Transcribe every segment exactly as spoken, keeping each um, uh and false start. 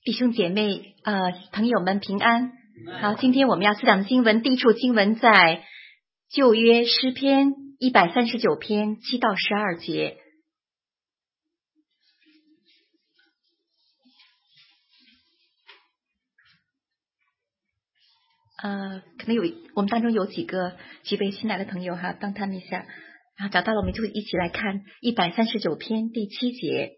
弟兄姐妹呃朋友们平安。好，今天我们要思想的经文，第一处经文在旧约诗篇一百三十九篇七到十二节。呃，可能有我们当中有几个几位新来的朋友哈，帮他们一下，然后找到了，我们就一起来看一百三十九篇第七节。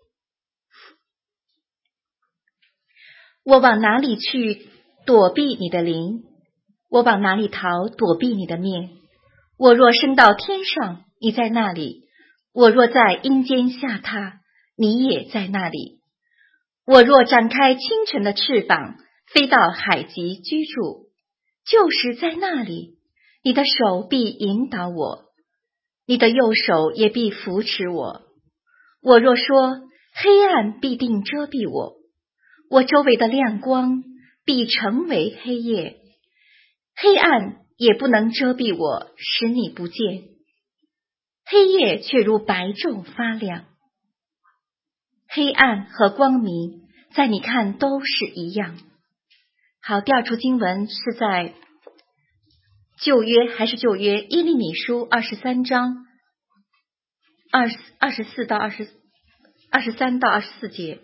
我往哪里去躲避你的灵？我往哪里逃躲避你的面？我若升到天上，你在那里；我若在阴间下榻，你也在那里。我若展开清晨的翅膀，飞到海极居住，就是在那里，你的手必引导我，你的右手也必扶持我。我若说黑暗必定遮蔽我，我周围的亮光必成为黑夜，黑暗也不能遮蔽我，使你不见，黑夜却如白昼发亮。黑暗和光明在你看都是一样。好，第二处经文是在旧约，还是旧约耶利米书二十三章二二十四到二十二十三到二十四节。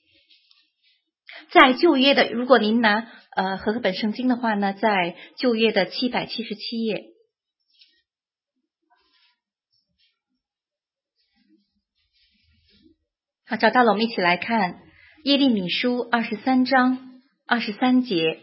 在旧约的，如果您拿呃和合本圣经的话呢，在旧约的七百七十七页。好，找到了，我们一起来看耶利米书二十三章二十三节。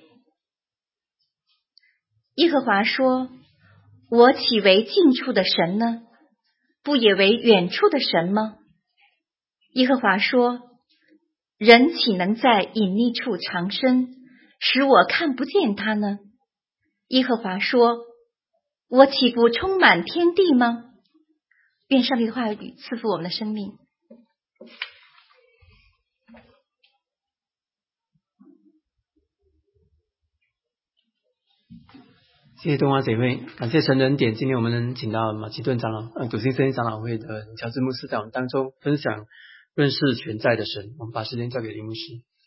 耶和华说：我岂为近处的神呢？不也为远处的神吗？耶和华说：人岂能在隐秘处藏身，使我看不见他呢？耶和华说：我岂不充满天地吗？愿上帝的话语赐福我们的生命。 谢谢东华姐妹，感谢神的恩典。今天我们能请到马其顿长老，呃，笃信圣经长老会的乔治牧师在我们当中分享认识全在的神。我们把时间交给林牧师。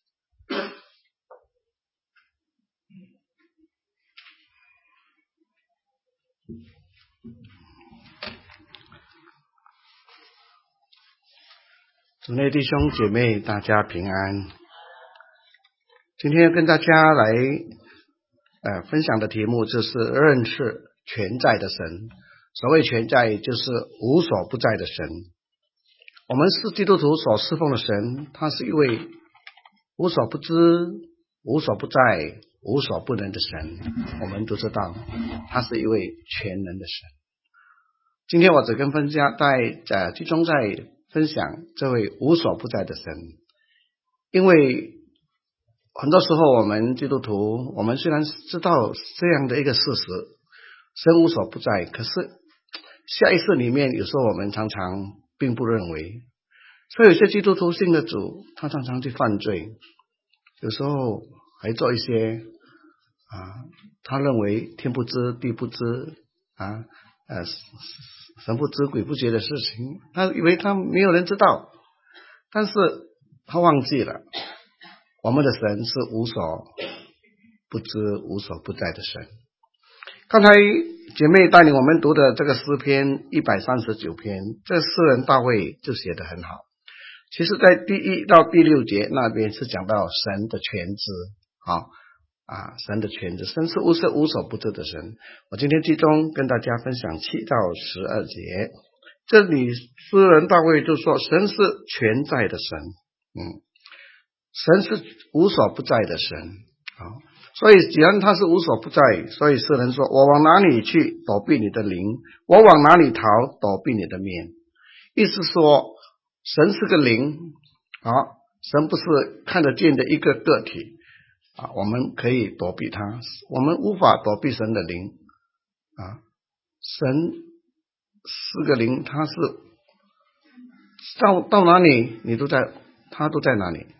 主内弟兄姐妹，大家平安。今天跟大家来呃分享的题目就是认识全在的神。所谓全在，就是无所不在的神。我们是基督徒所侍奉的神，他是一位无所不知、无所不在、无所不能的神。我们都知道，他是一位全能的神。今天我只跟分家在呃集中在分享这位无所不在的神，因为很多时候我们基督徒，我们虽然知道这样的一个事实，神无所不在，可是下意识里面有时候我们常常并不认为，所以有些基督徒信的主，他常常去犯罪，有时候还做一些啊，他认为天不知地不知啊，呃，神不知鬼不觉的事情，他以为他没有人知道，但是他忘记了我们的神是无所不知无所不在的神。刚才姐妹带领我们读的这个诗篇一百三十九篇，这诗人大卫就写得很好。其实在第一到第六节那边是讲到神的全知，好啊，神的全知，神是无是无所不知的神。我今天集中跟大家分享七到十二节。这里诗人大卫就说神是全在的神，嗯，神是无所不在的神，好，所以既然他是无所不在，所以诗人说我往哪里去躲避你的灵，我往哪里逃躲避你的面。意思说神是个灵，啊，神不是看得见的一个个体啊，我们可以躲避他，我们无法躲避神的灵啊。神是个灵，他是到到哪里你都在，他都在哪里。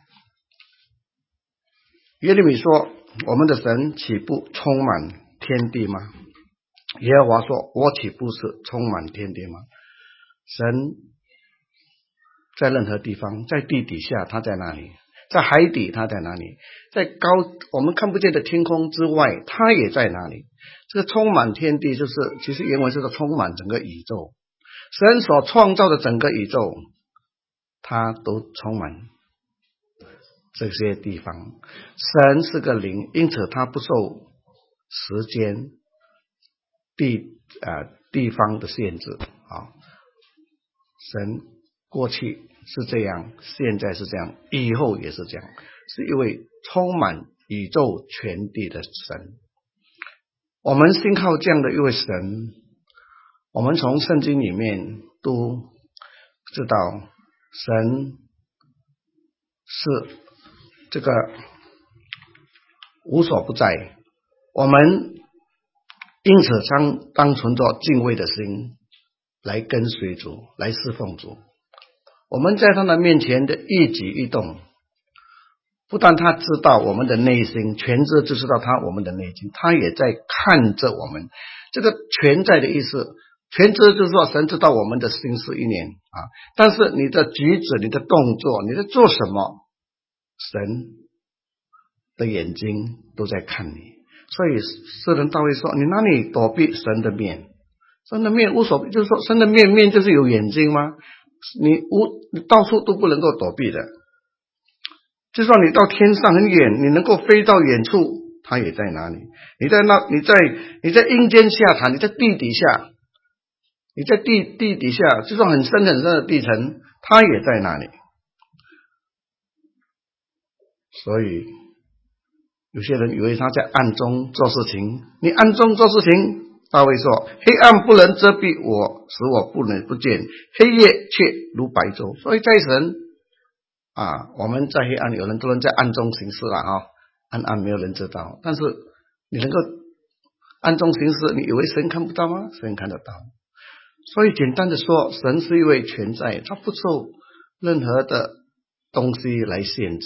耶利米说我们的神岂不充满天地吗？耶和华说我岂不是充满天地吗？神在任何地方，在地底下他在哪里， 在海底他在哪里？在高我们看不见的天空之外，他也在哪里？这个充满天地，就是其实原文是说充满整个宇宙。神所创造的整个宇宙，他都充满这些地方。神是个灵，因此他不受时间地呃地方的限制啊。神过去是这样，现在是这样，以后也是这样，是一位充满宇宙全地的神。我们信靠这样的一位神，我们从圣经里面都知道神是这个无所不在，我们因此当当存着敬畏的心来跟随主，来侍奉主。我们在他的面前的一举一动，不但他知道我们的内心，全知就知道他我们的内心，他也在看着我们。这个全在的意思，全知就是说神知道我们的心思意念啊，但是你的举止、你的动作、你在做什么，神的眼睛都在看你。所以诗人大卫说，你哪里躲避神的面？神的面无所谓，就是说神的面面就是有眼睛吗？你无你到处都不能够躲避的。就算你到天上很远，你能够飞到远处，他也在哪里？你在那你在你在阴间下潭，你在地底下，你在地地底下，就算很深很深的地层，他也在那里。所以有些人以为他在暗中做事情，你暗中做事情，大卫说黑暗不能遮蔽我，使我不能不见，黑夜却如白昼。所以在神啊，我们在黑暗，有人都能在暗中行事了哈，暗暗没有人知道，但是你能够暗中行事，你以为神看不到吗？神看得到。所以简单的说，神是一位全在，他不受任何的东西来限制。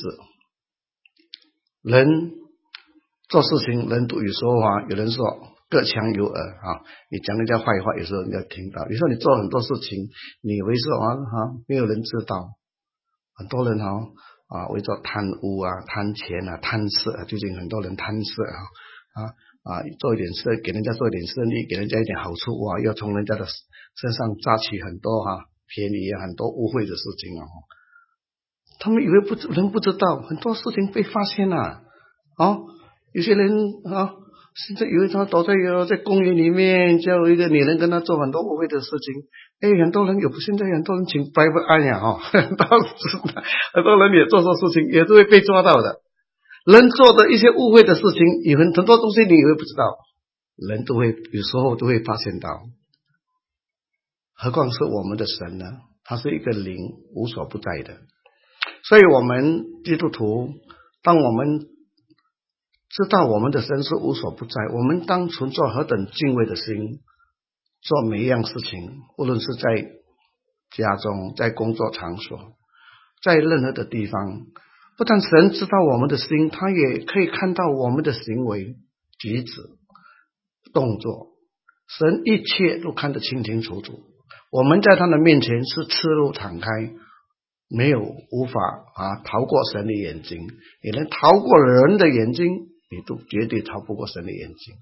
人做事情，人都有说话，有人说各强有耳啊，你讲人家坏话，有时候人家听到。有时候你做很多事情，你以为说啊哈，没有人知道。很多人哈啊，为着贪污啊、贪钱啊、贪色啊，最近很多人贪色啊啊啊，做一点事，给人家做一点生意，给人家一点好处哇，要从人家的身上榨取很多哈、啊、便宜啊，很多污秽的事情啊。他们以为不人不知道，很多事情被发现了啊。有些人啊，现在以为他躲在在公园里面，叫一个女人跟他做很多污秽的事情。哎，很多人有，现在很多人请拜不安呀哈，很多很多人也做错事情，也是会被抓到的。人做的一些误会的事情，有很很多东西你以为不知道，人都会有时候都会发现到。何况是我们的神呢？他是一个灵，无所不在的。所以我们基督徒，当我们知道我们的神是无所不在，我们当存着何等敬畏的心，做每一样事情，无论是在家中，在工作场所，在任何的地方，不但神知道我们的心，他也可以看到我们的行为举止动作，神一切都看得清清楚楚。我们在他的面前是赤露敞开，没有无法啊逃过神的眼睛。你能逃过人的眼睛，你都绝对逃不过神的眼睛。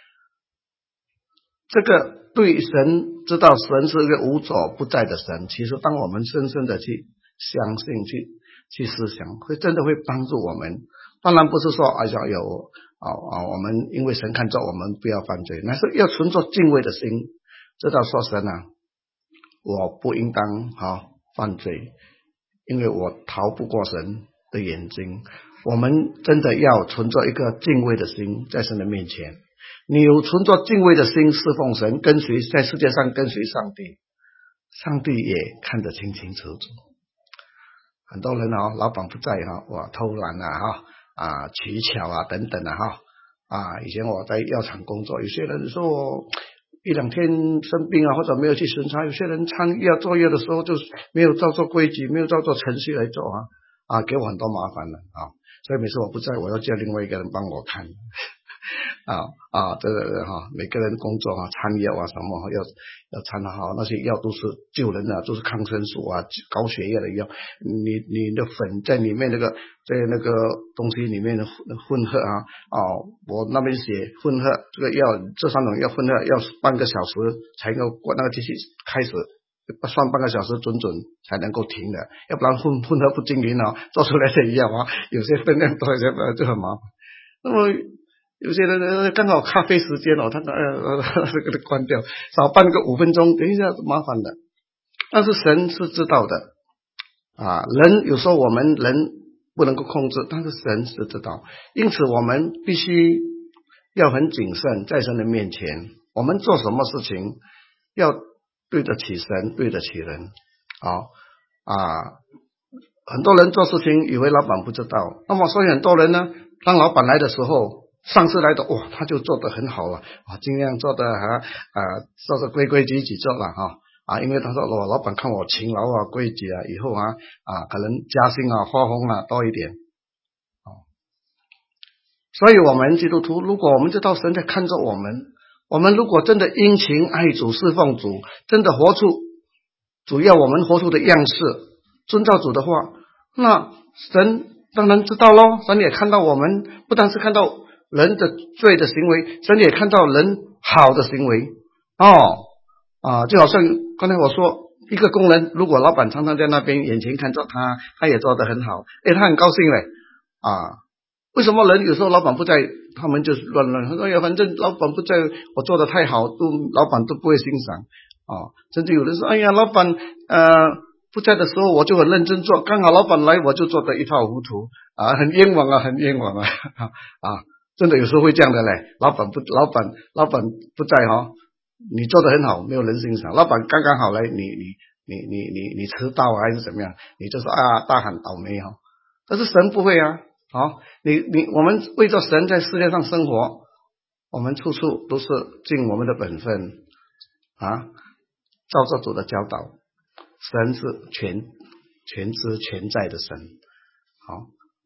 这个对神知道神是一个无所不在的神，其实当我们深深的去相信，去去思想，会真的会帮助我们。当然不是说哎呀有啊啊，我们因为神看着我们不要犯罪，那是要存着敬畏的心，知道说神啊，我不应当好犯罪，因为我逃不过神的眼睛。我们真的要存着一个敬畏的心在神的面前，你有存着敬畏的心侍奉神，跟随在世界上跟随上帝，上帝也看得清清楚楚。很多人啊，老板不在哈，哇，偷懒啊哈啊，取巧啊等等啊哈啊，以前我在药厂工作，有些人说我一两天生病啊，或者没有去巡查，有些人参药做药的时候就没有照做规矩，没有照做程序来做啊啊，给我很多麻烦了啊。所以每次我不在，我要叫另外一个人帮我看啊啊，这个哈，每个人工作啊，餐药啊什么要要参好，那些药都是救人的，都是抗生素啊，高血压的药。你你的粉在里面那个在那个东西里面的混合啊，哦，我那边写混合这个药，这三种药混合要半个小时才能够那个机器开始。算半个小时准准才能够停的，要不然混混合不均匀啊，做出来的药啊，有些分量多，有些就很麻烦。那么有些人刚好咖啡时间哦，他呃这个关掉，少半个五分钟，等一下麻烦的。但是神是知道的啊，人有时候我们人不能够控制，但是神是知道，因此我们必须要很谨慎，在神的面前，我们做什么事情要对得起神，对得起人。好啊，很多人做事情以为老板不知道，那么所以很多人呢，当老板来的时候，上司来的哇，他就做得很好了啊，尽量做得啊啊，做得规规矩矩做了哈啊，因为他说我老板看我勤劳啊、规矩啊，以后啊啊可能加薪啊、花红啊多一点。哦，所以我们基督徒，如果我们知道神在看着我们。我们如果真的殷勤爱主侍奉主，真的活出主要我们活出的样式，遵照主的话，那神当然知道咯，神也看到我们，不但是看到人的罪的行为，神也看到人好的行为哦啊，就好像刚才我说，一个工人如果老板常常在那边眼前看着他，他也做得很好，诶，他很高兴嘞啊。为什么人有时候老板不在，他们就乱乱？他说呀，反正老板不在，我做得太好，都老板都不会欣赏啊。甚至有人说，哎呀，老板呃不在的时候，我就很认真做，刚好老板来，我就做得一塌糊涂啊，很冤枉啊，很冤枉啊啊！真的有时候会这样的嘞。老板不，老板老板不在哈、哦，你做得很好，没有人欣赏。老板刚刚好来，你你你你你你迟到啊，还是怎么样？你就说啊，大喊倒霉哈、哦。但是神不会啊。好，你你我们为着神在世界上生活，我们处处都是尽我们的本分啊，照着主的教导。神是全全知全在的神。好，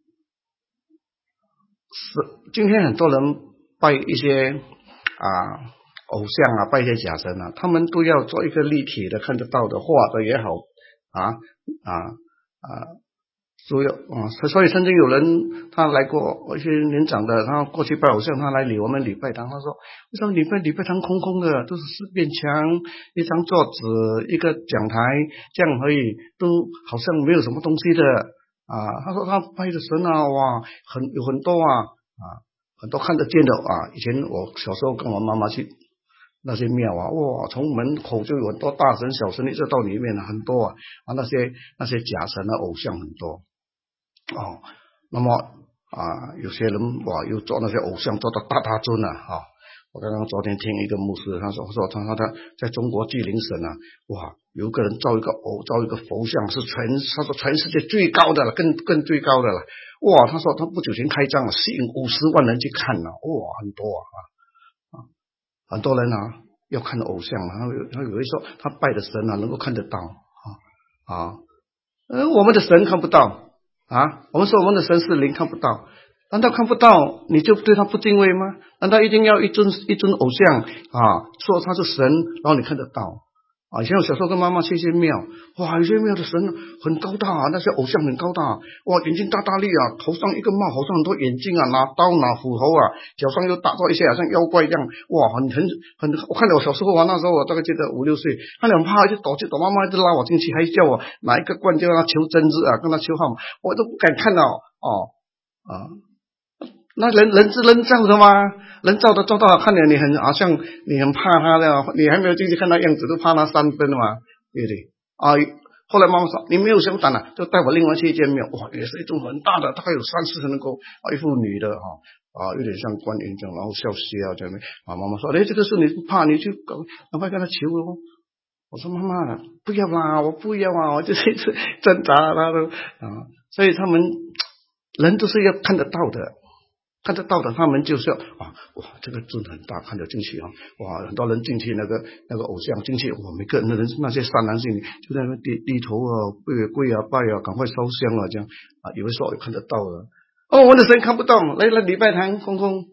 是今天很多人拜一些啊偶像啊，拜一些假神啊，他们都要做一个立体的、看得到的画的也好啊啊啊。所以啊，所以曾经有人他来过，一些年长的，他过去拜偶像，他来礼我们礼拜堂，他说为什么礼拜礼拜堂空空的，都是四面墙，一张桌子，一个讲台，这样而已，都好像没有什么东西的啊。他说他拜的神啊，哇，很有很多啊啊，很多看得见的啊。以前我小时候跟我妈妈去那些庙啊，哇，从门口就有很多大神小神，一直到里面很多啊啊，那些那些假神的偶像很多。哦，那么啊，有些人哇，又做那些偶像做到大大尊啊，哈、哦！我刚刚昨天听一个牧师，他说说他说他在中国巨灵神啊，哇，有一个人造一个偶造一个佛像，是全他说全世界最高的了，更更最高的了，哇！他说他不久前开张了，吸引五十万人去看了，哇，很多啊啊，很多人啊要看偶像，他他有人说他拜的神啊能够看得到啊啊，呃，我们的神看不到。啊，我们说我们的神是灵，看不到，难道看不到你就对他不敬畏吗？难道一定要一尊一尊偶像啊，说他是神，然后你看得到啊？以前我小时候跟妈妈去一些庙，哇，有些庙的神很高大啊，那些偶像很高大，哇，眼睛大大力啊，头上一个帽，好像很多眼镜啊，拿刀拿斧头啊，脚上又打造一些好像妖怪一样，哇，很很很，我看到我小时候啊，那时候我大概记得五六岁，看到怕就躲去躲，妈妈一直拉我进去，还叫我拿一个罐就让他求真子啊，跟他求号码，我都不敢看到哦啊。那人人是人造的吗？人造的造到看着你很好像你很怕他的，你还没有进去看他样子都怕他三分了嘛，对不对啊？后来妈妈说你没有相胆了，就带我另外去一间庙，哇，也是一种很大的，大概有三四层楼，啊，一副女的哈啊，有点像观音这样，然后笑笑这样啊。妈妈说，哎，这个事你不怕，你去赶快跟他求咯。我说妈妈不要啦，我不要啊，我就是一直挣扎他都啊，所以他们人都是要看得到的。看得到的，他们就是要哇哇，这个尊很大，看得进去啊！哇，很多人进去那个那个偶像进去，哇，每个人的人那些善男信女就在那低低头啊，跪跪啊拜啊，赶快烧香啊，这样啊，有的时候也看得到的。哦，我的神看不到，来了礼拜堂空空，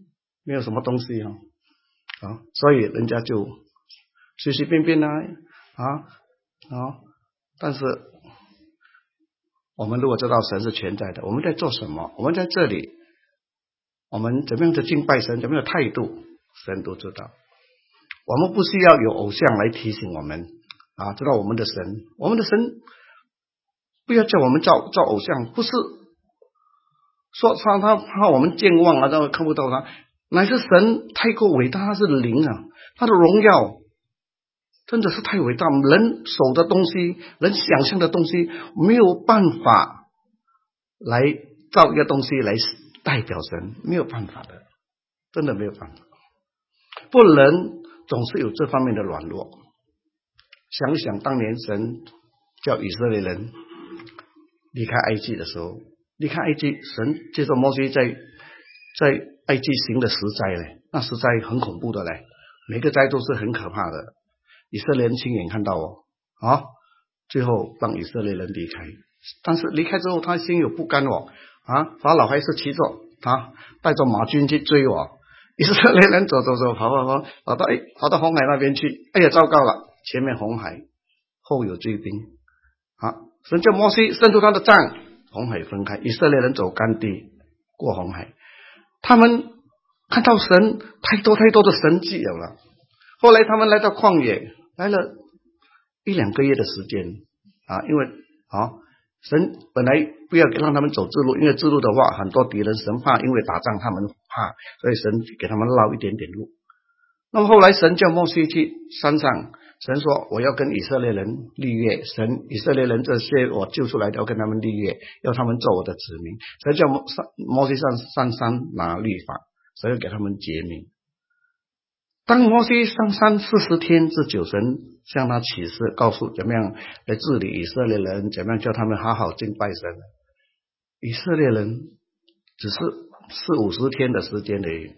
没有什么东西啊，啊，所以人家就随随便便啊啊啊，但是我们如果知道神是全在的，我们在做什么？我们在这里，我们怎么样的敬拜神，怎么样的态度，神都知道。我们不需要有偶像来提醒我们啊，知道我们的神，我们的神不要叫我们造造偶像，不是说他他怕我们健忘啊，让看不到他，乃是神太过伟大，他是灵啊，他的荣耀真的是太伟大，人手的东西，人想象的东西，没有办法来造一个东西来代表神，没有办法的，真的没有办法。不，人总是有这方面的软弱。想一想当年神叫以色列人离开埃及的时候，离开埃及，神接着摩西在在埃及行的十灾嘞，那十灾很恐怖的嘞，每个灾都是很可怕的。以色列人亲眼看到哦，啊，最后让以色列人离开，但是离开之后他心有不甘哦，啊，法老还是骑着他带着马军去追我，以色列人走走走跑跑跑跑到哎跑到红海那边去，哎呀糟糕了，前面红海，后有追兵，啊，神叫摩西伸出他的杖，红海分开，以色列人走干地过红海，他们看到神太多太多的神迹有了。后来他们来到旷野，来了一两个月的时间啊，因为啊，神本来不要让他们走自路，因为自路的话很多敌人，神怕因为打仗他们怕，所以神给他们绕一点点路。那么后来神叫摩西去山上，神说我要跟以色列人立约，神以色列人这些我救出来的要跟他们立约，要他们做我的子民。神叫摩西上上山拿律法，神要给他们诫命。当摩西上山四十天之久，神向他启示，告诉怎么样来治理以色列人，怎么样叫他们好好敬拜神。以色列人只是四五十天的时间而已，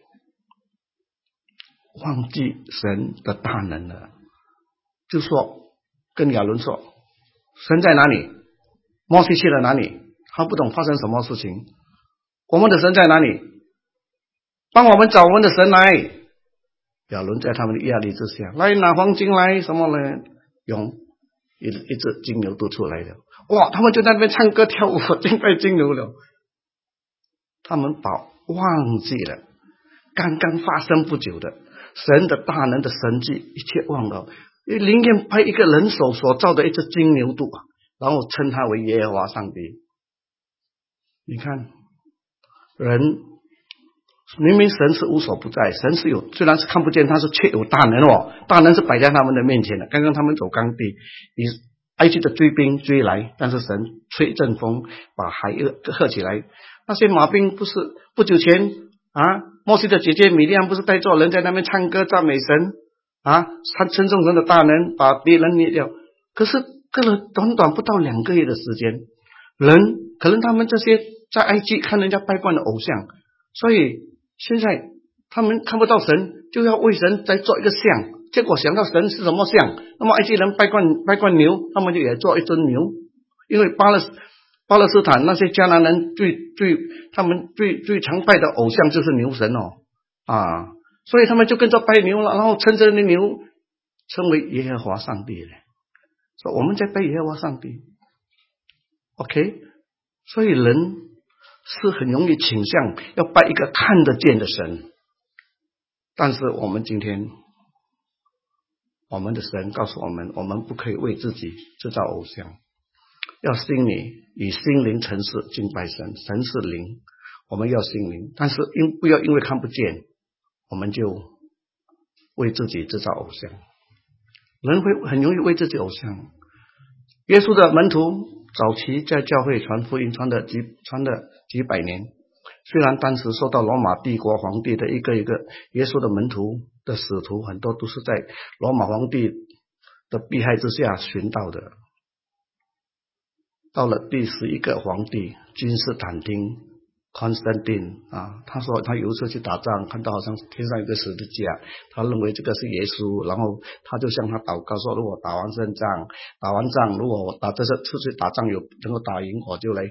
忘记神的大能了，就说跟亚伦说，神在哪里？摩西去了哪里？他不懂发生什么事情。我们的神在哪里？帮我们找我们的神来。亚伦在他们的压力之下，来拿黄金来，什么呢？用一一只金牛犊出来了，哇！他们就在那边唱歌跳舞，敬拜金牛了。他们把忘记了刚刚发生不久的神的大能的神迹，一切忘了。宁愿拍一个人手所造的一只金牛犊，然后称他为耶和华上帝。你看，人明明神是无所不在，神是有，虽然是看不见，他是却有大能哦，大能是摆在他们的面前的。刚刚他们走干地，埃及的追兵追来，但是神吹阵风把海喝起来。那些马兵不是不久前啊，摩西的姐姐米利暗不是带着人在那边唱歌赞美神啊，他称颂神的大能，把敌人灭掉。可是隔了短短不到两个月的时间，人可能他们这些在埃及看人家拜惯的偶像，所以现在他们看不到神，就要为神再做一个像，结果想到神是什么像，那么埃及人拜惯拜惯牛，他们就也做一尊牛，因为巴勒巴勒斯坦那些迦南人最最他们最最常拜的偶像就是牛神哦啊，所以他们就跟着拜牛了，然后称这的牛称为耶和华上帝了，说我们在拜耶和华上帝 ，OK， 所以人是很容易倾向要拜一个看得见的神，但是我们今天我们的神告诉我们，我们不可以为自己制造偶像，要心里以心灵诚实敬拜神，神是灵，我们要心灵，但是因不要因为看不见我们就为自己制造偶像。人会很容易为自己偶像。耶稣的门徒早期在教会传福音传的几传了几百年，虽然当时受到罗马帝国皇帝的一个一个，耶稣的门徒的使徒很多都是在罗马皇帝的迫害之下寻到的。到了第十一个皇帝君士坦丁 Constantine 啊，他说他有一次去打仗，看到好像天上有个十字架，他认为这个是耶稣，然后他就向他祷告说，如果打完胜仗打完仗，如果我打这次出去打仗有能够打赢，我就来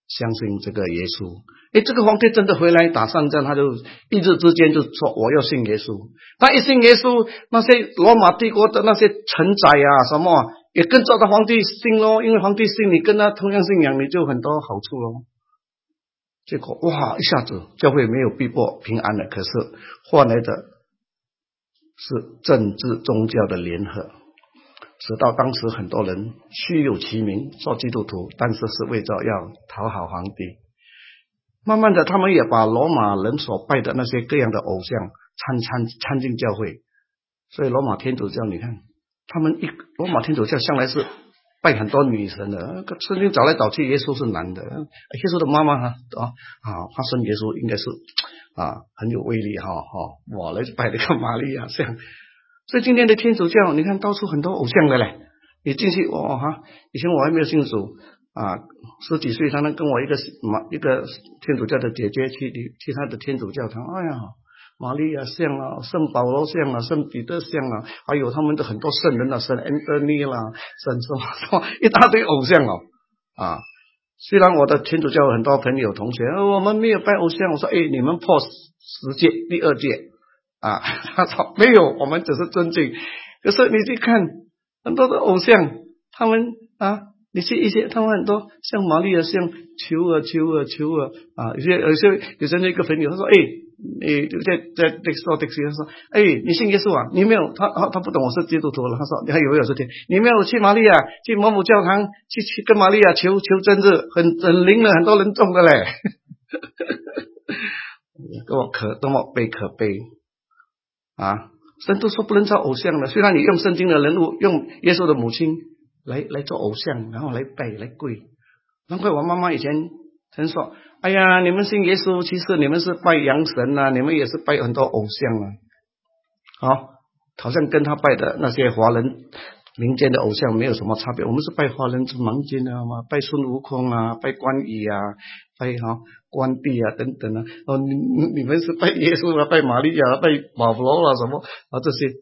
相信这个耶稣。诶，这个皇帝真的回来打胜仗，他就一日之间就说我要信耶稣。他一信耶稣，那些罗马帝国的那些臣宰啊什么也跟着他皇帝信咯，因为皇帝信你跟他同样信仰，你就很多好处咯。结果哇，一下子教会没有逼迫平安了，可是换来的是政治宗教的联合，直到当时很多人虚有其名做基督徒，但是是为着要讨好皇帝。慢慢的他们也把罗马人所拜的那些各样的偶像参参参进教会。所以罗马天主教你看他们一罗马天主教向来是拜很多女神的，圣经找来找去耶稣是男的，耶稣的妈妈啊啊，他生耶稣应该是啊很有威力哈哈，我来拜那个玛利亚像。所以今天的天主教你看到处很多偶像的嘞，你进去哦哈，以前我还没有信主啊，十几岁他能跟我一个一个天主教的姐姐去去他的天主教堂，哎呀，玛利亚像啊，圣保罗像啊，圣彼得像啊，还有他们的很多圣人啊，圣安东尼啦，圣什么什么一大堆偶像哦啊。虽然我的天主教有很多朋友同学，我们没有拜偶像，我说哎，你们破十戒第二戒啊，他说没有，我们只是尊敬。可是你去看很多的偶像，他们啊。你去一些他们很多像玛利亚像求啊求啊求啊啊，有些有些有些那个朋友他说哎，你在在在说的时候说哎，你信耶稣啊？你没有他他他不懂我是基督徒了，他说你还有没有这天你没有去玛利亚去某某教堂去去跟玛利亚求求真日，很很灵了，很多人中的嘞，多么可多么悲可悲啊！神都说不能造偶像了，虽然你用圣经的人物用耶稣的母亲。来来做偶像，然后来拜来跪。难怪我妈妈以前曾说：“哎呀，你们信耶稣，其实你们是拜洋神啊，你们也是拜很多偶像啊。”好，好像跟他拜的那些华人民间的偶像没有什么差别。我们是拜华人之民间的嘛，拜孙悟空啊，拜关羽啊，拜哈关帝啊等等啊。哦，你你们是拜耶稣啊，拜玛利亚，拜保罗啊什么啊这些。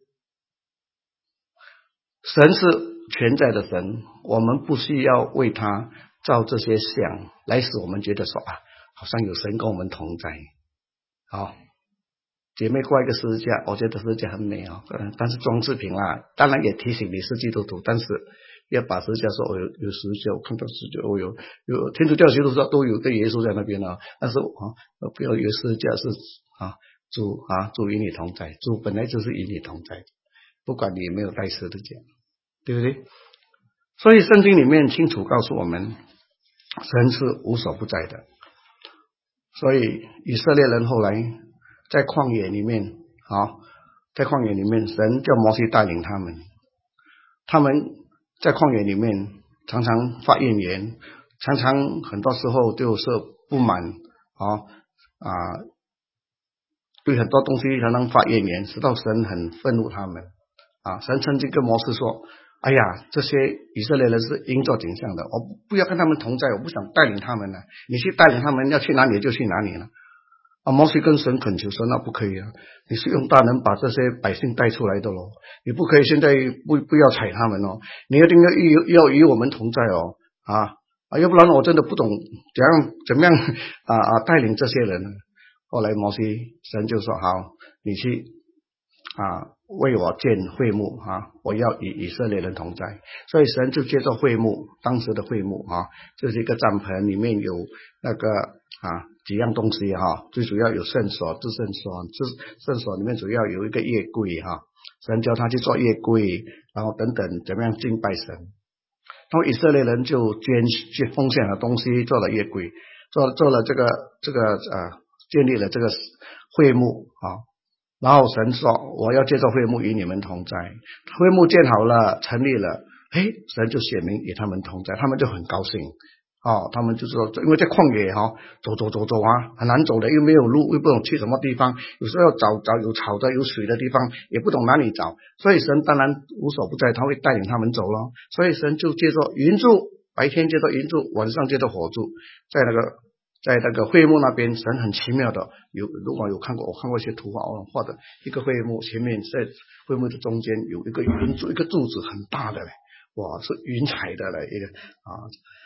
神是全在的神，我们不需要为他造这些像来使我们觉得说啊，好像有神跟我们同在。好，姐妹挂一个十字架，我觉得十字架很美啊、哦，但是装饰品啦，当然也提醒你是基督徒，但是要把十字架说我有有十字架，我看到十字架，我有有天主教基督教都有对耶稣在那边啊，但是啊不要有十字架是啊主啊主与你同在，主本来就是与你同在，不管你有没有带十字架。对不对？所以圣经里面清楚告诉我们，神是无所不在的。所以以色列人后来在旷野里面，好，在旷野里面，神叫摩西带领他们，他们在旷野里面常常发怨言，常常很多时候就是不满，啊啊，对很多东西常常发怨言，直到神很愤怒他们啊。神曾经跟摩西说。哎呀，这些以色列人是应做景象的，我不要跟他们同在，我不想带领他们了。你去带领他们，要去哪里就去哪里了。啊，摩西跟神恳求说，那不可以啊，你是用大能把这些百姓带出来的咯，你不可以现在不不要踩他们哦，你一定要与要与我们同在哦，啊啊，要不然我真的不懂怎样怎么样啊啊带领这些人。后来摩西神就说好，你去啊。为我建会幕啊！我要与以色列人同在，所以神就借着会幕，当时的会幕啊，就是一个帐篷，里面有那个啊几样东西哈、啊，最主要有圣所、至圣所，至圣所里面主要有一个夜柜哈、啊，神叫他去做夜柜，然后等等怎么样敬拜神，然后以色列人就捐去奉献了东西，做了夜柜，做做了这个这个呃建立了这个会幕啊。然后神说我要借着会幕与你们同在，会幕建好了成立了，诶，神就显明与他们同在，他们就很高兴哦，他们就说因为在旷野哈、哦，走走走走啊很难走的，又没有路，又不懂去什么地方，有时候要找找有草的有水的地方，也不懂哪里找，所以神当然无所不在，他会带领他们走咯。所以神就借着云柱，白天借着云柱，晚上借着火柱，在那个在那个会幕那边，神很奇妙的有，如果有看过，我看过一些图画，画的一个会幕前面，在会幕的中间有一个云柱，一个柱子很大的嘞，哇，是云彩的嘞，一个啊，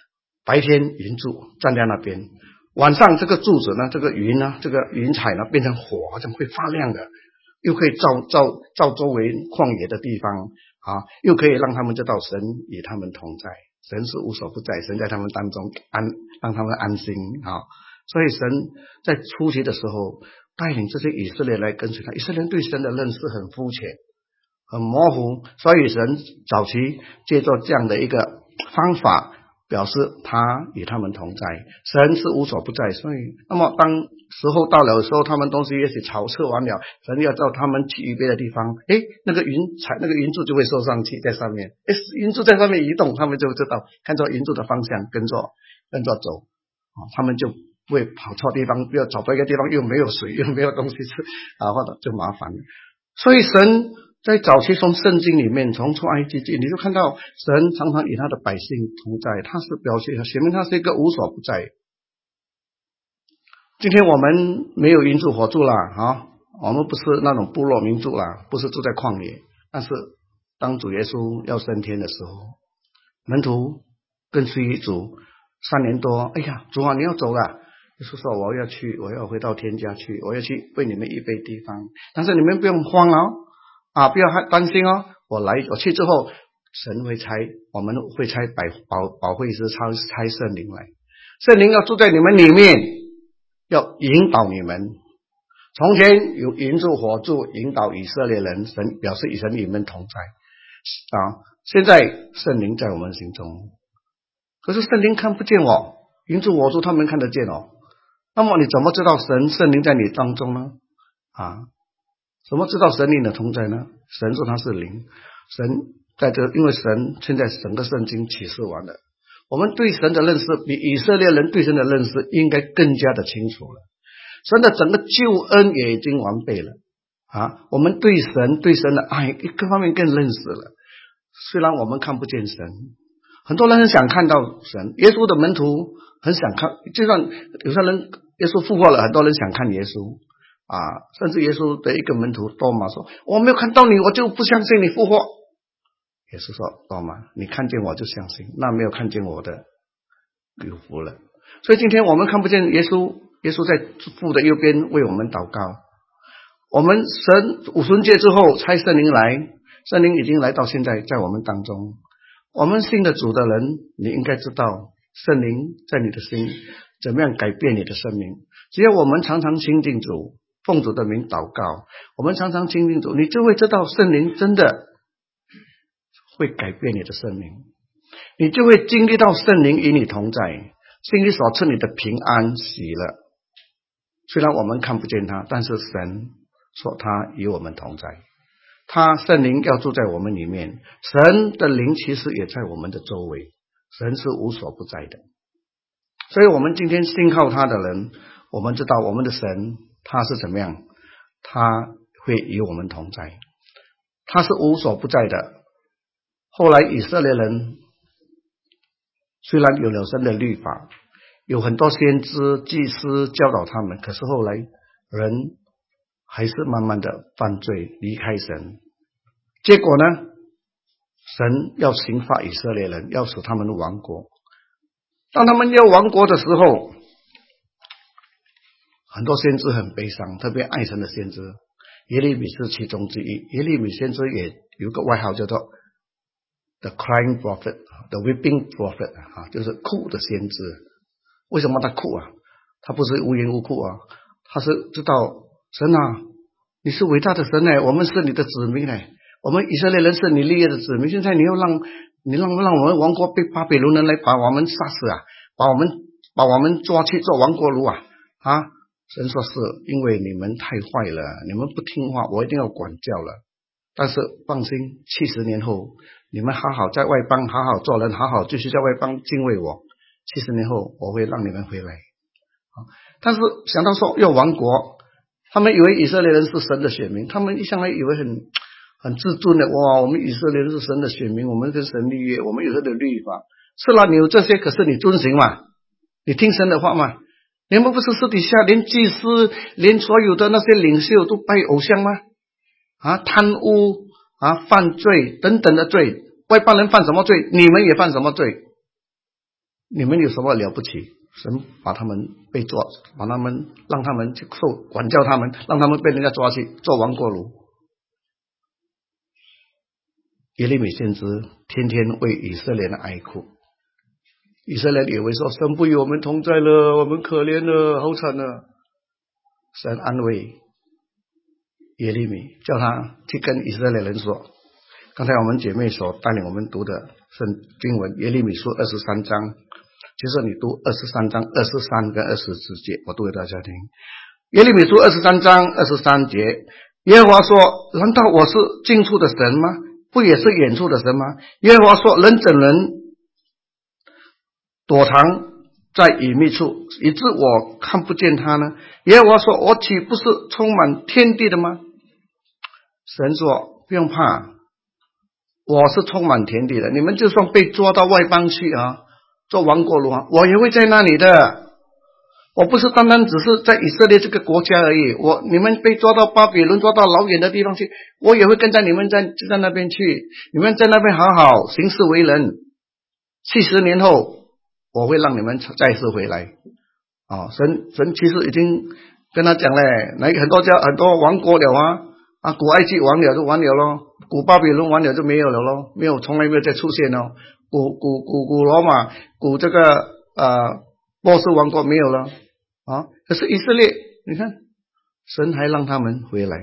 白天云柱站在那边，晚上这个柱子呢，这个云呢，这个云彩呢变成火，好像会发亮的，又可以照照照周围旷野的地方啊，又可以让他们知道神与他们同在，神是无所不在，神在他们当中安让他们安心啊。所以神在初期的时候带领这些以色列来跟随他，以色列人对神的认识很肤浅很模糊，所以神早期借助这样的一个方法表示他与他们同在，神是无所不在。所以那么当时候到了的时候，他们东西也许筹策完了，神要到他们去预备的地方，诶，那个云彩那个云柱就会收上去在上面，诶，云柱在上面移动，他们就知道看着云柱的方向跟着跟着走，他们就不会跑错地方，不要找到一个地方又没有水又没有东西吃啊，或者就麻烦了。所以神在早期从圣经里面，从出埃及记，你就看到神常常与他的百姓同在，他是表现显明他是一个无所不在。今天我们没有云柱火柱啦啊，我们不是那种部落民族啦，不是住在旷野，但是当主耶稣要升天的时候，门徒跟随主三年多，哎呀，主啊，你要走了。耶稣说我要去，我要回到天家去，我要去为你们预备地方，但是你们不用慌哦，啊，不要担心哦，我来我去之后，神会差，我们会差保保保惠师差差圣灵来，圣灵要住在你们里面，要引导你们。从前有云柱火柱引导以色列人，神表示与神与你们同在啊。现在圣灵在我们心中，可是圣灵看不见我，云柱火柱他们看得见哦。那么你怎么知道神圣灵在你当中呢？啊，怎么知道神灵的同在呢？神说他是灵，神在这，因为神现在整个圣经启示完了，我们对神的认识比以色列人对神的认识应该更加的清楚了。神的整个救恩也已经完备了啊，我们对神对神的爱各方面更认识了。虽然我们看不见神，很多人很想看到神，耶稣的门徒很想看，就算有些人耶稣复活了，很多人想看耶稣啊，甚至耶稣的一个门徒多马说，我没有看到你，我就不相信你复活。耶稣说，多马，你看见我就相信，那没有看见我的有福了。所以今天我们看不见耶稣，耶稣在父的右边为我们祷告。我们神五旬节之后差圣灵来，圣灵已经来到现在在我们当中。我们信的主的人，你应该知道圣灵在你的心怎么样改变你的生命。只要我们常常亲近主，奉主的名祷告，我们常常亲近主，你就会知道圣灵真的会改变你的生命，你就会经历到圣灵与你同在，心里所赐你的平安喜乐。虽然我们看不见他，但是神说他与我们同在，他圣灵要住在我们里面，神的灵其实也在我们的周围，神是无所不在的。所以我们今天信靠他的人，我们知道我们的神他是怎么样，他会与我们同在，他是无所不在的。后来以色列人虽然有了神的律法，有很多先知祭司教导他们，可是后来人还是慢慢的犯罪离开神，结果呢，神要刑罚以色列人，要使他们亡国。当他们要亡国的时候，很多先知很悲伤，特别爱神的先知耶利米是其中之一。耶利米先知也有个外号叫做 The Crying Prophet The Weeping Prophet 啊，就是哭的先知。为什么他哭啊？他不是无缘无故啊，他是知道神啊，你是伟大的神呢，我们是你的子民呢，我们以色列人是你立业的子民，现在你要让你让让我们亡国被巴比伦人来把我们杀死啊，把我们把我们抓去做亡国奴啊啊！神说是因为你们太坏了，你们不听话，我一定要管教了。但是放心，七十年后你们好好在外邦好好做人，好好继续在外邦敬畏我，七十年后我会让你们回来。但是想到说要亡国，他们以为以色列人是神的选民，他们一向来以为很很自尊的，哇，我们以色列人是神的选民，我们跟神立约，我们有神的律法。是啦，你有这些，可是你遵行嘛？你听神的话嘛？你们不是私底下连祭司连所有的那些领袖都拜偶像吗？啊，贪污啊，犯罪等等的罪，外邦人犯什么罪，你们也犯什么罪你们有什么了不起？神把他们被抓，把他们让他们去受管教他们，让他们被人家抓去做亡国奴。耶利米先知天天为以色列人哀哭，以色列以为说神不与我们同在了，我们可怜了，好惨了。神安慰耶利米，叫他去跟以色列人说，刚才我们姐妹所带领我们读的圣经文耶利米书二十三章，其实你读二十三章二十三跟二十四节，我读给大家听。耶利米书二十三章二十三节，耶和华说，难道我是近处的神吗？不也是远处的神吗？耶和华说，人怎能躲藏在隐秘处，以致我看不见他呢？耶和华说，我岂不是充满天地的吗？神说，不用怕，我是充满天地的，你们就算被抓到外邦去啊，做亡国奴啊，我也会在那里的。我不是单单只是在以色列这个国家而已，我你们被抓到巴比伦，抓到老远的地方去，我也会跟在你们在在那边去，你们在那边好好行事为人，七十年后我会让你们再次回来。哦，神神其实已经跟他讲嘞，那很多家很多亡国了啊，啊，古埃及完了就完了咯，古巴比伦完了就没有了咯，没有从来没有再出现咯，古古古古罗马古这个呃波斯王国没有了啊，可是以色列你看神还让他们回来，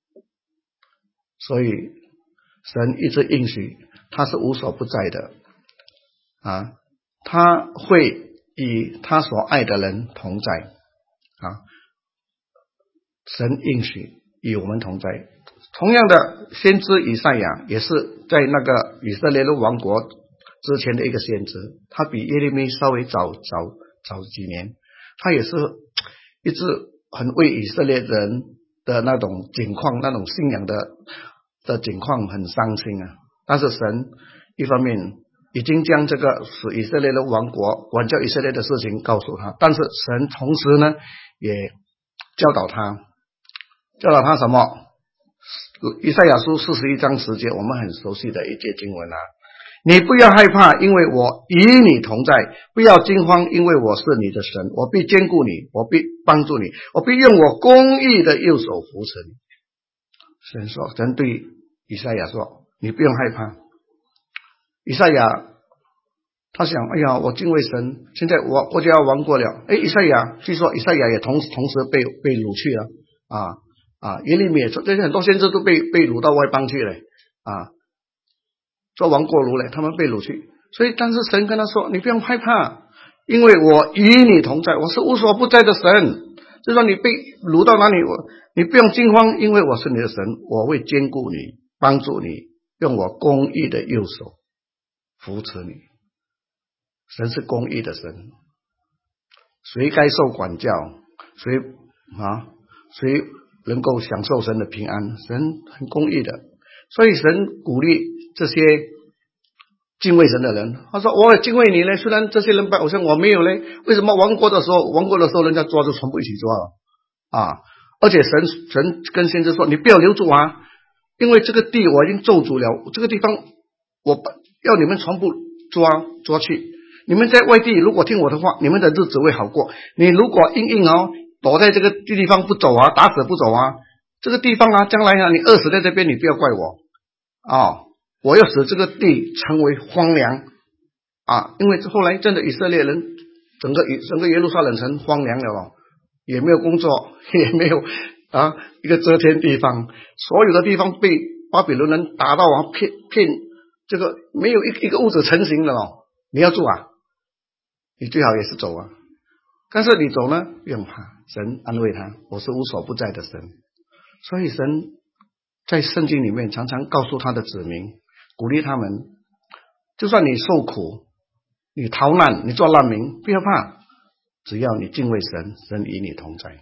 所以神一直应许他是无所不在的啊，他会与他所爱的人同在啊，神应许与我们同在。同样的，先知以赛亚也是在那个以色列的王国之前的一个先知，他比耶利米稍微早早早几年，他也是一直很为以色列人的那种境况，那种信仰的的境况很伤心啊。但是神一方面已经将这个使以色列的王国管教以色列的事情告诉他，但是神同时呢也教导他，教导他什么？以赛亚书四十一章十节，我们很熟悉的一节经文啊。你不要害怕，因为我与你同在；不要惊慌，因为我是你的神，我必坚固你，我必帮助你，我必用我公义的右手扶持你。神说，神对以赛亚说，你不用害怕。以赛亚他想，哎呀，我敬畏神，现在我国家要亡国了。哎，以赛亚据说以赛亚也同同时被被掳去了啊啊！耶利米也说，这些很多先知都被被掳到外邦去了啊，做亡国奴了，他们被掳去。所以，但是神跟他说，你不用害怕，因为我与你同在，我是无所不在的神。就说你被掳到哪里，我你不用惊慌，因为我是你的神，我会坚固你，帮助你，用我公义的右手扶持你。神是公义的神，谁该受管教，谁啊，谁能够享受神的平安？神很公义的，所以神鼓励这些敬畏神的人。他说：“我也敬畏你呢，虽然这些人拜偶像，我没有呢。为什么亡国的时候，亡国的时候人家抓就全部一起抓了啊？而且神神跟先知说，你不要留住啊，因为这个地我已经咒诅了，这个地方我要你们全部抓抓去。你们在外地如果听我的话，你们的日子会好过。你如果硬硬哦躲在这个地方不走啊，打死不走啊，这个地方啊，将来啊你饿死在这边，你不要怪我啊、哦！我要使这个地成为荒凉啊！因为后来真的以色列人整个整个耶路撒冷城荒凉了哦，也没有工作，也没有啊一个遮天地方，所有的地方被巴比伦人打到啊，骗骗这个没有一一个屋子成型了哦，你要住啊？你最好也是走啊，但是你走呢，不用怕，神安慰他，我是无所不在的神。所以神在圣经里面常常告诉他的子民，鼓励他们，就算你受苦，你逃难，你做难民，不要怕，只要你敬畏神，神与你同在。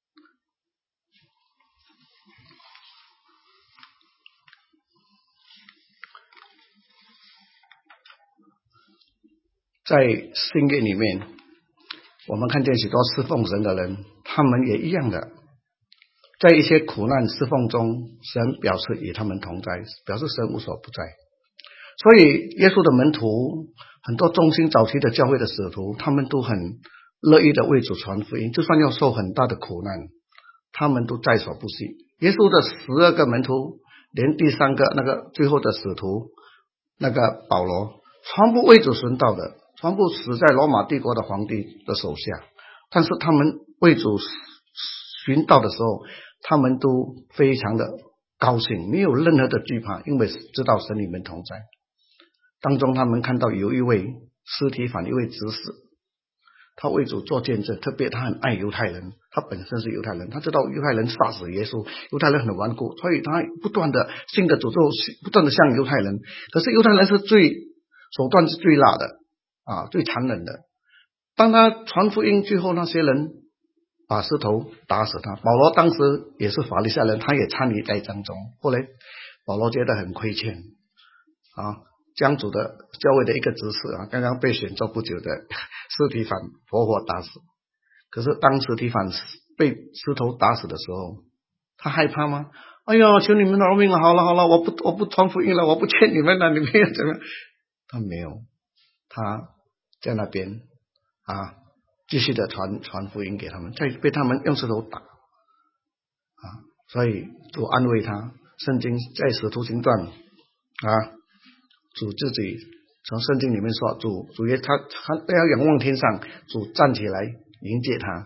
在圣经里面，我们看见许多侍奉神的人，他们也一样的，在一些苦难侍奉中，神表示与他们同在，表示神无所不在。 所以耶稣的门徒，很多中心早期的教会的使徒，他们都很乐意的为主传福音，就算要受很大的苦难，他们都在所不惜。耶稣的十二个门徒，连第三个那个最后的使徒那个保罗，全部为主殉道的，全部死在罗马帝国的皇帝的手下。但是他们为主殉道的时候，他们都非常的高兴，没有任何的惧怕，因为知道神与你们同在。当中他们看到有一位司提反，一位执事，他为主做见证，特别他很爱犹太人，他本身是犹太人，他知道犹太人杀死耶稣，犹太人很顽固，所以他不断的信的诅咒，不断的向犹太人。可是犹太人是最手段是最辣的啊，最残忍的。当他传福音，最后那些人把石头打死他。保罗当时也是法利赛人，他也参与在当中。后来保罗觉得很亏欠啊，将主的教会的一个执事啊，刚刚被选做不久的司提反活活打死。可是当司提反被石头打死的时候，他害怕吗？哎呀，求你们饶命了，好了好了，我不我不传福音了，我不欠你们了，你们要怎么样？他没有，他在那边啊，继续的传传福音给他们，再被他们用石头打啊，所以主安慰他。圣经在使徒行传啊，主自己从圣经里面说，主主耶他他要仰望天上，主站起来迎接他。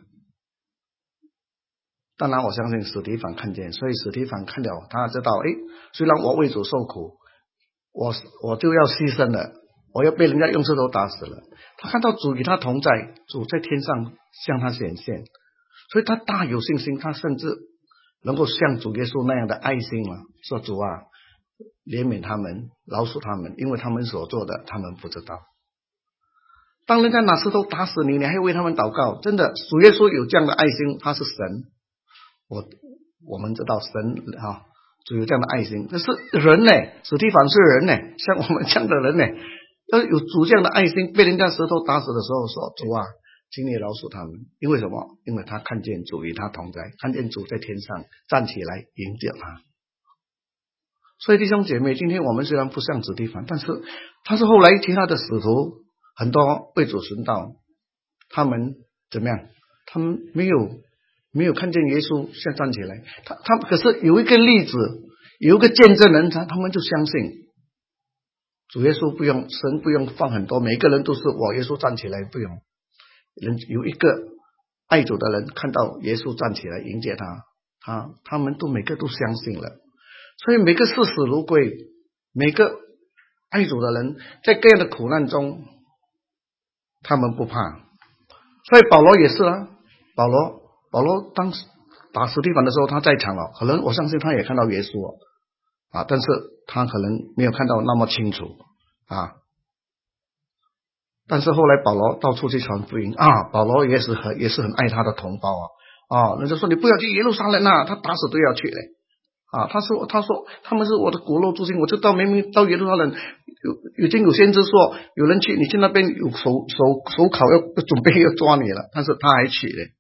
当然我相信史提反看见，所以史提反看了，他知道，诶，虽然我为主受苦，我我就要牺牲了，我要被人家用石头打死了。他看到主与他同在，主在天上向他显现，所以他大有信心，他甚至能够像主耶稣那样的爱心了，说主啊，怜悯他们，饶恕他们，因为他们所做的他们不知道。当人家拿石头打死你，你还为他们祷告，真的主耶稣有这样的爱心，他是神。我我们知道神啊，主有这样的爱心，这是人呢，史提反是人呢，像我们这样的人呢，要有主这样的爱心，被人家石头打死的时候说，主啊，请你饶恕他们。因为什么？因为他看见主与他同在，看见主在天上站起来迎接他。所以弟兄姐妹，今天我们虽然不像史提反，但是他是后来其他的使徒很多为主殉道，他们怎么样？他们没有没有看见耶稣先站起来，他他可是有一个例子，有一个见证人，他他们就相信主耶稣不用，神不用放很多，每个人都是我耶稣站起来，不用人有一个爱主的人看到耶稣站起来迎接他，他他们都每个都相信了。所以每个视死如归，每个爱主的人在各样的苦难中，他们不怕。所以保罗也是啊，保罗保罗当时打史提反的时候，他在场了，可能我相信他也看到耶稣哦，啊，但是他可能没有看到那么清楚啊。但是后来保罗到处去传福音啊，保罗也是很也是很爱他的同胞啊啊，人家说你不要去耶路撒冷啊，他打死都要去嘞啊。他说他说他们是我的骨肉之亲，我就到明明到耶路撒冷，有已经有先知说有人去，你去那边有手手手铐要准备要抓你了，但是他还去嘞。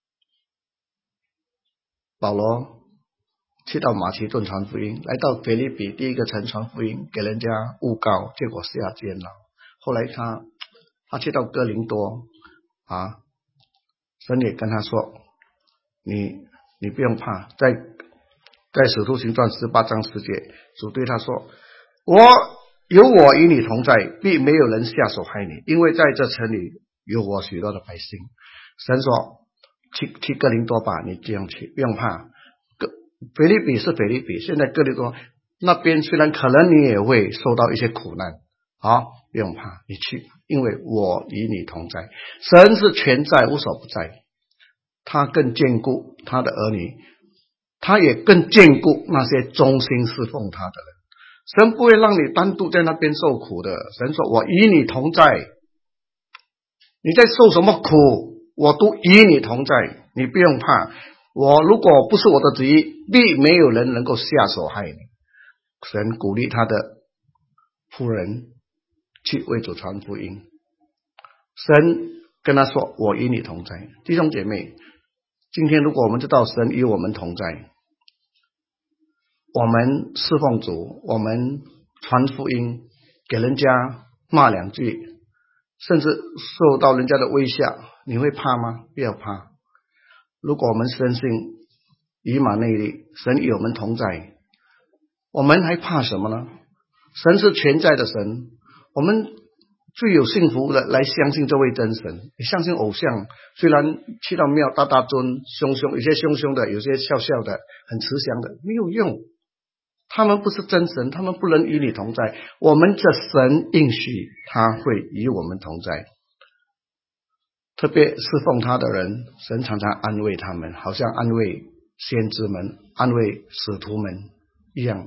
保罗去到马其顿传福音，来到腓立比第一个城传福音，给人家诬告，结果下监牢。后来他他去到哥林多啊，神也跟他说，你你不用怕，在在使徒行传十八章十节，主对他说，我有我与你同在，必没有人下手害你，因为在这城里有我许多的百姓。神说去去哥林多吧，你这样去不用怕。腓立比是腓立比，现在哥林多那边虽然可能你也会受到一些苦难，好，不用怕，你去，因为我与你同在。神是全在，无所不在，他更眷顾他的儿女，他也更眷顾那些忠心侍奉他的人。神不会让你单独在那边受苦的，神说我与你同在，你在受什么苦我都与你同在，你不用怕，我如果不是我的旨意，必没有人能够下手害你。神鼓励他的仆人去为主传福音，神跟他说我与你同在。弟兄姐妹，今天如果我们知道神与我们同在，我们侍奉主，我们传福音， 给人家骂两句，甚至受到人家的威吓，你会怕吗？不要怕。如果我们深信以马内利，神与我们同在，我们还怕什么呢？神是全在的神，我们最有幸福的来相信这位真神。你相信偶像，虽然去到庙大大尊凶凶，有些凶凶的，有些笑笑的，很慈祥的，没有用，他们不是真神，他们不能与你同在。我们这神应许他会与我们同在，特别侍奉他的人，神常常安慰他们，好像安慰先知们，安慰使徒们一样。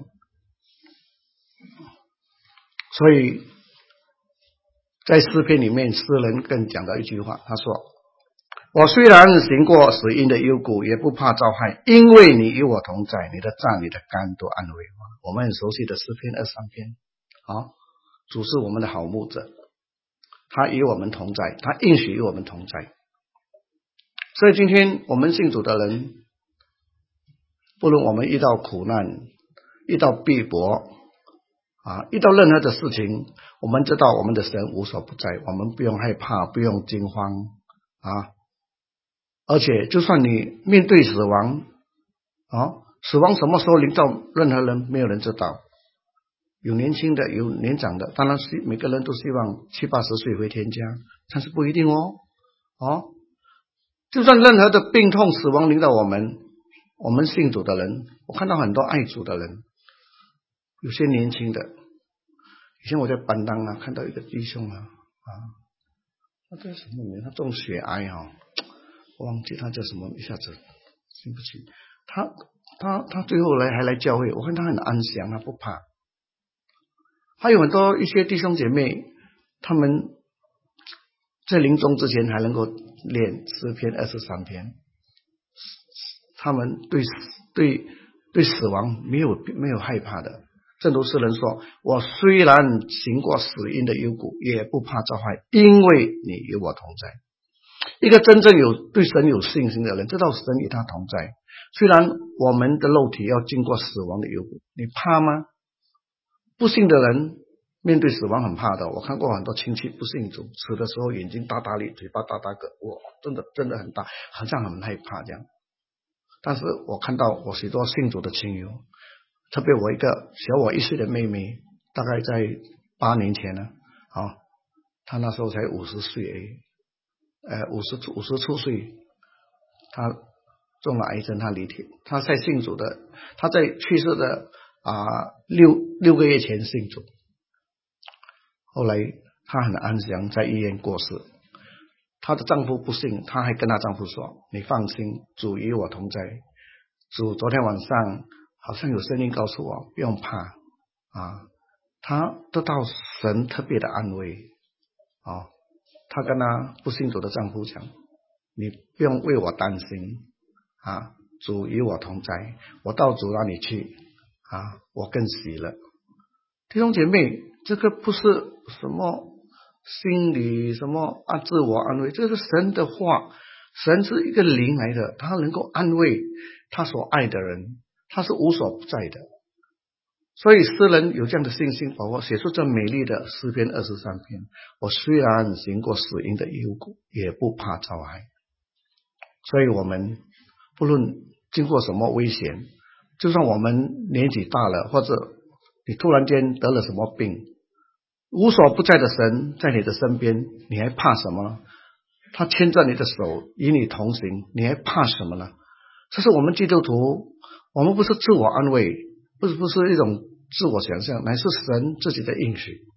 所以在诗篇里面，诗人更讲到一句话，他说，我虽然行过死荫的幽谷，也不怕遭害，因为你与我同在，你的杖你的竿都安慰我。我们很熟悉的诗篇二十三篇，好，主是我们的好牧者，他与我们同在，他应许与我们同在。所以今天我们信主的人，不论我们遇到苦难，遇到逼迫啊，遇到任何的事情，我们知道我们的神无所不在，我们不用害怕，不用惊慌啊。而且就算你面对死亡啊，死亡什么时候临到任何人，没有人知道。有年轻的，有年长的，当然是每个人都希望七八十岁回天家，但是不一定哦。哦，就算任何的病痛、死亡临到我们，我们信主的人，我看到很多爱主的人，有些年轻的。以前我在班当啊，看到一个弟兄啊，啊，他叫什么名？他中血癌啊，我忘记他叫什么，一下子记不起。他他他最后来还来教会，我看他很安详，他不怕。还有很多一些弟兄姐妹，他们在临终之前还能够练诗篇二十三篇，他们对对对死亡没有没有害怕的。正如诗人说，我虽然行过死荫的幽谷，也不怕遭害，因为你与我同在。一个真正有对神有信心的人，知道神与他同在，虽然我们的肉体要经过死亡的幽谷，你怕吗？不信的人面对死亡很怕的，我看过很多亲戚不信主，死的时候眼睛大大的，嘴巴大大个，哇，真的真的很大，好像很害怕这样。但是我看到我许多信主的亲友，特别我一个小我一岁的妹妹，大概在八年前呢，啊，她那时候才五十岁而已，呃，五十五十出岁，她中了癌症，她离体，她在信主的，她在去世的啊六六个月前信主，后来她很安详，在医院过世。她的丈夫不信，她还跟她丈夫说：“你放心，主与我同在。”主昨天晚上好像有声音告诉我，不用怕啊，她得到神特别的安慰啊。她跟她不信主的丈夫讲：“你不用为我担心啊，主与我同在，我到主那里去啊，我更喜乐。”弟兄姐妹，这个不是什么心理什么啊自我安慰，这是神的话，神是一个灵来的，他能够安慰他所爱的人，他是无所不在的。所以诗人有这样的信心，把我写出这美丽的诗篇二十三篇。我虽然行过死荫的幽谷，也不怕遭害。所以我们不论经过什么危险，就算我们年纪大了，或者你突然间得了什么病，无所不在的神在你的身边，你还怕什么呢？他牵着你的手，与你同行，你还怕什么呢？这是我们基督徒，我们不是自我安慰，不是不是一种自我想象，乃是神自己的应许。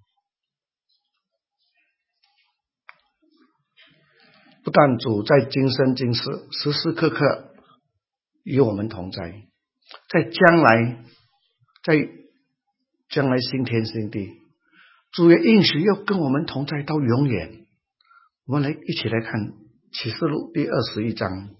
不但主在今生今世时时刻刻与我们同在，在将来，在将来新天新地，主也应许要跟我们同在到永远。我们来一起来看启示录第二十一章。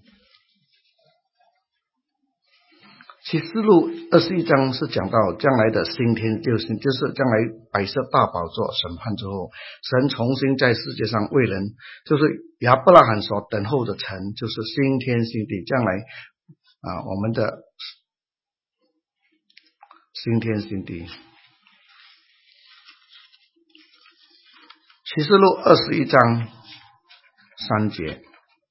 启示录二十一章是讲到将来的新天，就是就是将来白色大宝座审判之后，神重新在世界上为人，就是亚伯拉罕所等候的城，就是新天新地，将来啊我们的新天新地。 启示录二十一章三节，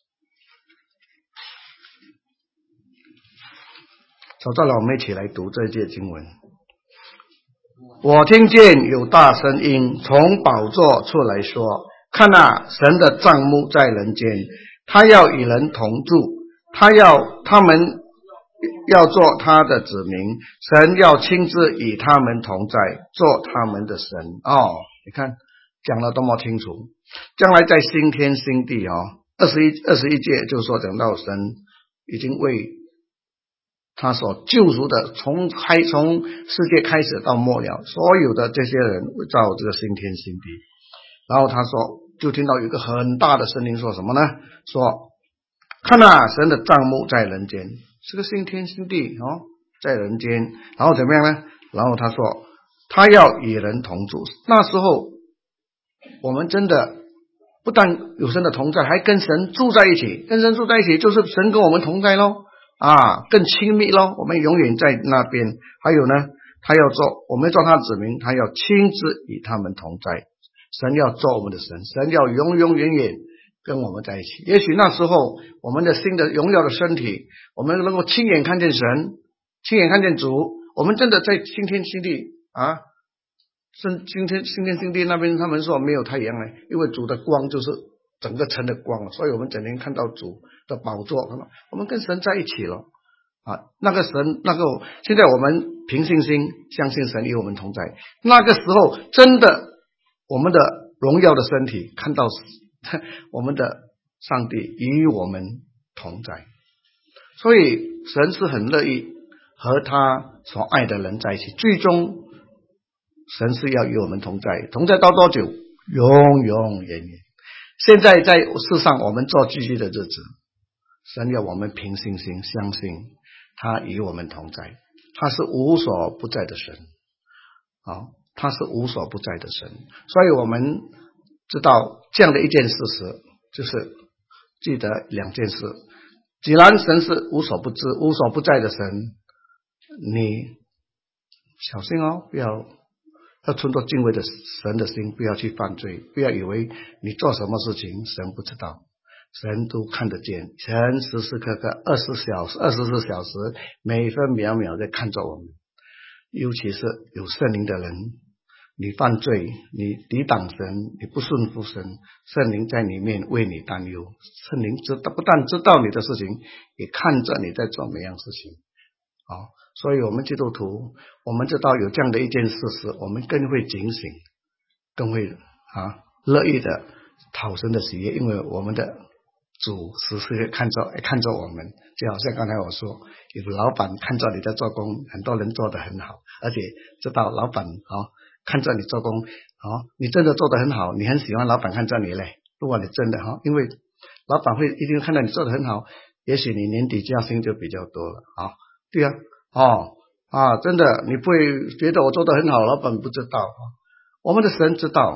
找到了，我们一起来读这节经文。我听见有大声音从宝座出来说，看啊，神的帐幕在人间，他要与人同住，他要他们要做他的子民，神要亲自与他们同在，做他们的神。哦，你看讲得多么清楚，将来在新天新地哦，二十一二十一节就说讲到神已经为他所救赎的，从开从世界开始到末了，所有的这些人造这个新天新地。然后他说，就听到有一个很大的声音说什么呢？说，看啊，神的帐幕在人间，是个新天新地哦，在人间。然后怎么样呢？然后他说，他要与人同住。那时候，我们真的不但有神的同在，还跟神住在一起。跟神住在一起，就是神跟我们同在咯。啊，更亲密咯，我们永远在那边。还有呢，他要做，我们做他子民，他要亲自与他们同在。神要做我们的神，神要永永远远跟我们在一起。也许那时候，我们的新的荣耀的身体，我们能够亲眼看见神，亲眼看见主，我们真的在新天新地啊，新新天新天新地那边，他们说没有太阳呢，因为主的光就是整个城的光，所以我们整天看到主的宝座，我们跟神在一起了啊。那个神，那个现在我们凭信心相信神与我们同在，那个时候真的我们的荣耀的身体看到我们的上帝与我们同在，所以神是很乐意和他所爱的人在一起。最终神是要与我们同在，同在到多久？永永远远。现在在世上我们做继续的日子，神要我们凭信心相信他与我们同在，他是无所不在的神啊，他是无所不在的神。所以我们知道这样的一件事实，就是记得两件事。既然神是无所不知无所不在的神，你小心哦，不要要存着敬畏的神的心，不要去犯罪，不要以为你做什么事情神不知道，神都看得见，神时时刻刻二十小时二十四小时每分秒秒在看着我们。尤其是有圣灵的人，你犯罪，你抵挡神，你不顺服神，圣灵在里面为你担忧，圣灵知道不但知道你的事情，也看着你在做每样事情啊。所以我们基督徒，我们知道有这样的一件事实，我们更会警醒，更会啊乐意的讨神的喜悦，因为我们的主时时看着看着我们。就好像刚才我说，有老板看着你在做工，很多人做得很好，而且知道老板啊看着你做工啊，你真的做得很好，你很喜欢老板看着你嘞。如果你真的哈，因为老板会一定看到你做得很好，也许你年底加薪就比较多了啊。对啊，哦啊，真的你不会觉得我做得很好，老板不知道啊，我们的神知道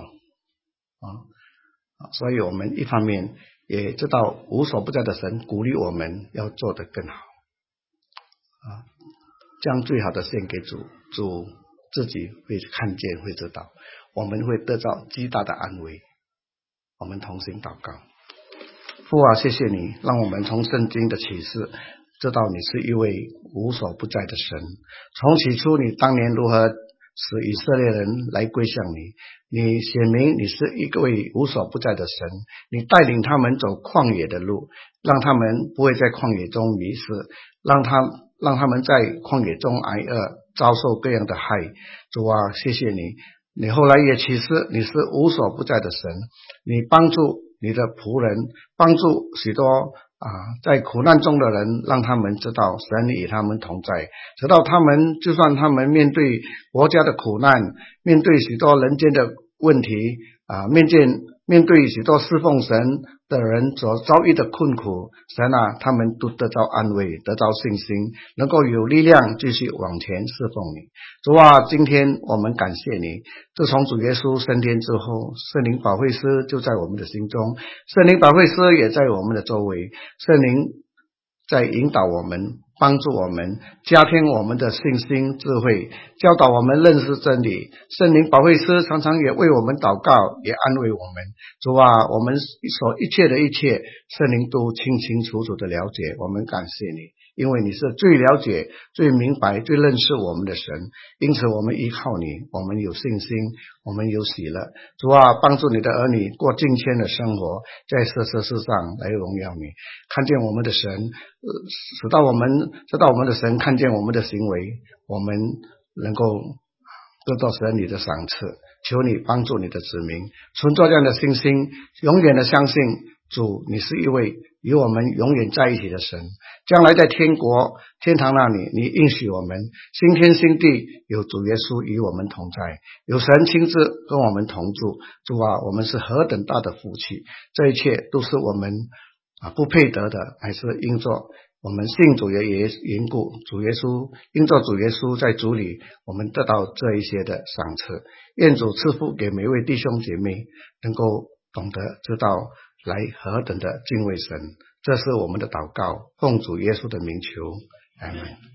啊，所以我们一方面也知道无所不在的神鼓励我们要做得更好啊，将最好的献给主，主自己会看见会知道，我们会得到极大的安慰。我们同心祷告。父啊，谢谢你让我们从圣经的启示知道你是一位无所不在的神，从起初你当年如何使以色列人来归向你，你显明你是一位无所不在的神，你带领他们走旷野的路，让他们不会在旷野中迷失，让他让他们在旷野中挨饿，遭受各样的害。主啊，谢谢你，你后来也启示你是无所不在的神，你帮助你的仆人，帮助许多啊，在苦难中的人，让他们知道神与他们同在，直到他们就算他们面对国家的苦难，面对许多人间的问题啊，面见面对许多侍奉神的人所遭遇的困苦，神啊，他们都得到安慰，得到信心，能够有力量继续往前侍奉你。主啊，今天我们感谢你，自从主耶稣升天之后，圣灵保惠师就在我们的心中，圣灵保惠师也在我们的周围，圣灵在引导我们，帮助我们，加添我们的信心智慧，教导我们认识真理。圣灵保惠师常常也为我们祷告，也安慰我们。主啊，我们所一切的一切，圣灵都清清楚楚的了解。我们感谢你，因为你是最了解、最明白、最认识我们的神，因此我们依靠你，我们有信心，我们有喜乐。主啊，帮助你的儿女过敬虔的生活，在这世世上来荣耀你，看见我们的神，呃、使到我们知道我们的神看见我们的行为，我们能够得到神你的赏赐。求你帮助你的子民存着这样的信心，永远的相信主，你是一位与我们永远在一起的神。将来在天国天堂那里，你应许我们新天新地，有主耶稣与我们同在，有神亲自跟我们同住。主啊，我们是何等大的福气，这一切都是我们啊不配得的，还是因着我们信主的缘故，主耶稣因着主耶稣在主里，我们得到这一些的赏赐。愿主赐福给每位弟兄姐妹，能够懂得知道来何等的敬畏神。这是我们的祷告，奉主耶稣的名求，阿们。